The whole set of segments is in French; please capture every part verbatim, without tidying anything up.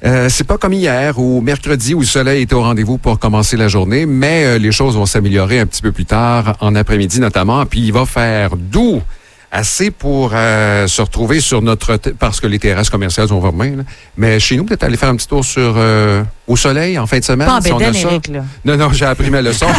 Euh, c'est pas comme hier ou mercredi où le soleil était au rendez-vous pour commencer la journée, mais euh, les choses vont s'améliorer un petit peu plus tard, en après-midi notamment, puis il va faire doux. Assez pour euh, se retrouver sur notre... T- parce que les terrasses commerciales sont vraiment... Là. Mais chez nous, peut-être aller faire un petit tour sur euh, au soleil en fin de semaine. Pas en si bédaine, on a Éric, ça. là. Non, non, j'ai appris ma leçon.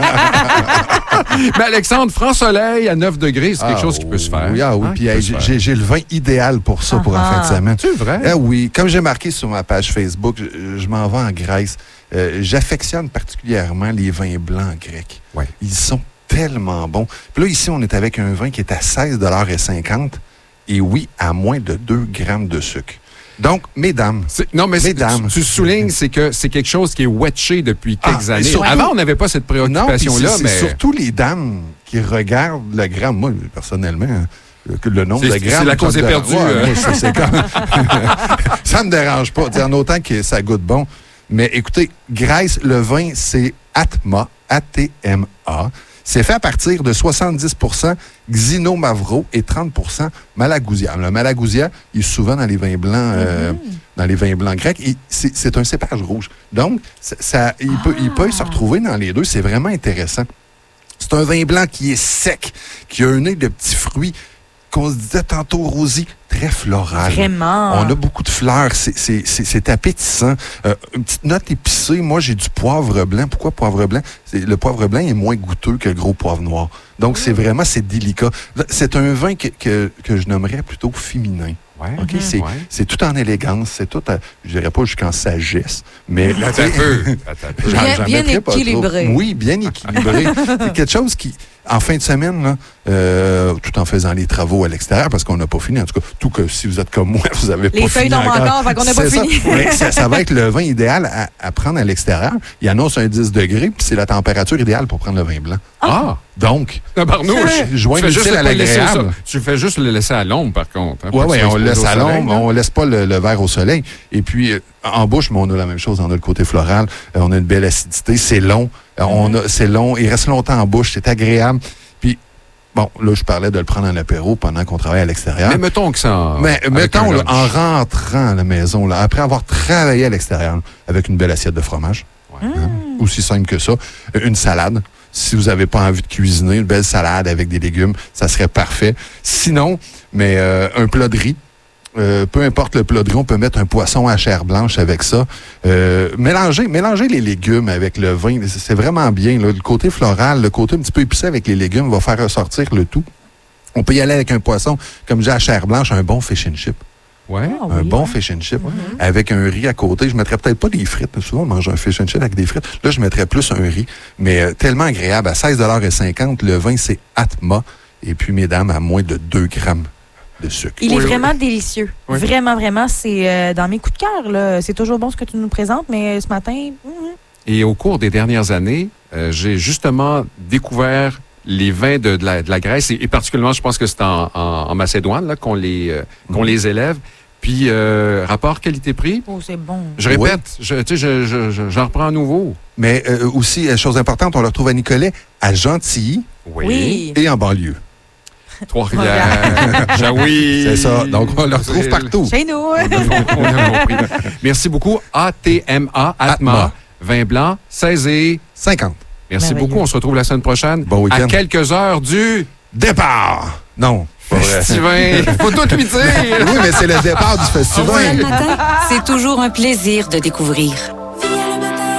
Mais Alexandre, franc soleil à neuf degrés, c'est quelque ah, chose qui peut se faire. Oui, ah oui. Hein, Puis hey, j'ai, j'ai le vin idéal pour ça, pour la fin de semaine. C'est vrai? Ah oui. Comme j'ai marqué sur ma page Facebook, je, je m'en vais en Grèce. Euh, j'affectionne particulièrement les vins blancs grecs. Ouais. Ils sont tellement bon. Puis là, ici, on est avec un vin qui est à seize cinquante et oui, à moins de deux grammes de sucre. Donc, mesdames, C'est, non, mais mesdames. tu, tu soulignes, c'est que c'est quelque chose qui est wetché depuis quelques Ah, années. surtout, Avant, on n'avait pas cette non, puis préoccupation-là, c'est, mais... c'est surtout les dames qui regardent le gramme. Moi, personnellement, le, le nombre c'est, de grammes... C'est la cause ça me éperdue. dérange. Ouais, euh. moi, c'est, c'est comme... ça me dérange pas, en autant que ça goûte bon. Mais écoutez, Grèce, le vin, c'est Atma, A T M A. C'est fait à partir de soixante-dix pour cent Xino Mavro et trente pour cent Malagousia. Le Malagousia, il est souvent dans les vins blancs, euh, mm-hmm. dans les vins blancs grecs. Et c'est, c'est un cépage rouge. Donc, ça, ça, il, ah. peut, il peut se retrouver dans les deux. C'est vraiment intéressant. C'est un vin blanc qui est sec, qui a un nez de petits fruits, qu'on se disait tantôt, Rosie, très floral. Vraiment. On a beaucoup de fleurs. C'est, c'est, c'est, c'est appétissant. Euh, une petite note épicée. Moi, j'ai du poivre blanc. Pourquoi poivre blanc? C'est, le poivre blanc est moins goûteux que le gros poivre noir. Donc, mmh. c'est vraiment, c'est délicat. C'est un vin que, que, que je nommerais plutôt féminin. Ouais, okay? mmh, c'est, ouais. c'est tout en élégance. C'est tout, à, je dirais pas jusqu'en sagesse, mais... Attends un peu. Attends un peu. Bien, j'en, j'en bien équilibré. Oui, bien équilibré. C'est quelque chose qui... En fin de semaine, là, euh, tout en faisant les travaux à l'extérieur, parce qu'on n'a pas fini, en tout cas, tout que si vous êtes comme moi, vous n'avez pas fini. Les feuilles tombent encore, fait qu'on n'a pas fini. Mais ça, ça va être le vin idéal à, à prendre à l'extérieur. Il annonce un dix degrés, puis c'est la température idéale pour prendre le vin blanc. Ah! Donc, non, Barnouche, joint utile à l'agréable. Tu fais juste le laisser à l'ombre, par contre. Hein, oui, oui, on le laisse à soleil, l'ombre, on ne laisse pas le, le verre au soleil. Et puis, euh, en bouche, mais on a la même chose, on a le côté floral, euh, on a une belle acidité, c'est long, euh, on a, c'est long, il reste longtemps en bouche, c'est agréable. Puis, bon, là, je parlais de le prendre en apéro pendant qu'on travaille à l'extérieur. Mais mettons que ça... En, mais mettons, là, en rentrant à la maison, là, après avoir travaillé à l'extérieur, avec une belle assiette de fromage, ouais. hein, aussi simple que ça, une salade. Si vous n'avez pas envie de cuisiner, une belle salade avec des légumes, ça serait parfait. Sinon, mais euh, un plat de riz, euh, peu importe le plat de riz, on peut mettre un poisson à chair blanche avec ça. Euh, mélanger, mélanger les légumes avec le vin, c'est vraiment bien. Là. Le côté floral, le côté un petit peu épicé avec les légumes va faire ressortir le tout. On peut y aller avec un poisson, comme j'ai à chair blanche, un bon fish and chip. Ouais. Ah, un oui, bon hein? fish and chip, Mm-hmm. avec un riz à côté. Je ne mettrais peut-être pas des frites. Souvent, on mange un fish and chip avec des frites. Là, je mettrais plus un riz. Mais euh, tellement agréable. À seize cinquante, le vin, c'est Atma. Et puis, mesdames, à moins de deux grammes de sucre. Il oui, est vraiment oui. délicieux. Oui. Vraiment, vraiment. C'est euh, dans mes coups de cœur. Là. C'est toujours bon ce que tu nous présentes, mais ce matin... Mm-hmm. Et au cours des dernières années, euh, j'ai justement découvert les vins de, de, la, de la Grèce, et, et particulièrement, je pense que c'est en, en, en Macédoine là, qu'on, les, euh, qu'on mmh. les élève. Puis, euh, rapport qualité-prix, Oh, c'est bon. je répète, oui. je, tu sais, je, je, je, j'en reprends à nouveau. Mais euh, aussi, chose importante, on le retrouve à Nicolet, à Gentilly Oui. Oui. et en banlieue. Trois-Rivières, Jaoui. C'est ça. Donc, on le retrouve partout. Chez nous. On a, on a compris. Merci beaucoup. A T M A, Atma, Atma. vin blanc, seize et cinquante. Merci Merveilleux. beaucoup. On se retrouve la semaine prochaine. Bon week-end. À quelques heures du Départ! Non, pas vrai. festival. Faut tout lui dire. Oui, mais c'est le départ du festival. Le matin, c'est toujours un plaisir de découvrir